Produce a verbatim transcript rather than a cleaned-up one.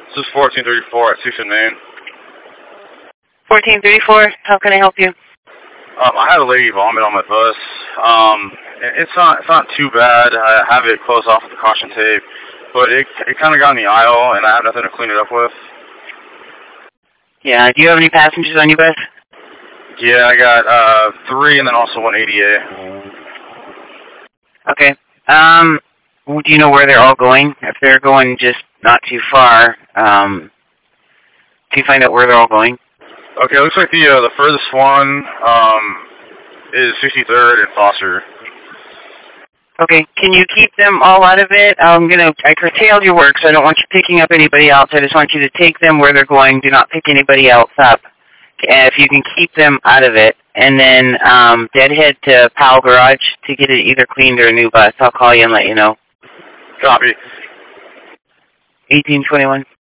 This is fourteen thirty-four at sixth and Main. fourteen thirty-four, how can I help you? Um, I had a lady vomit on my bus. Um, it's not it's not too bad. I have it closed off with the caution tape, but it it kind of got in the aisle, and I have nothing to clean it up with. Yeah, do you have any passengers on your bus? Yeah, I got uh three, and then also one A D A. Okay. Um, do you know where they're all going? If they're going just not too far, um, can you find out where they're all going? Okay, it looks like the uh, the furthest one um is sixty-third and Foster. Okay, can you keep them all out of it? I'm gonna I curtailed your work, so I don't want you picking up anybody else. I just want you to take them where they're going. Do not pick anybody else up. If you can keep them out of it, and then um, deadhead to Powell Garage to get it either cleaned or a new bus. I'll call you and let you know. Copy. eighteen twenty-one.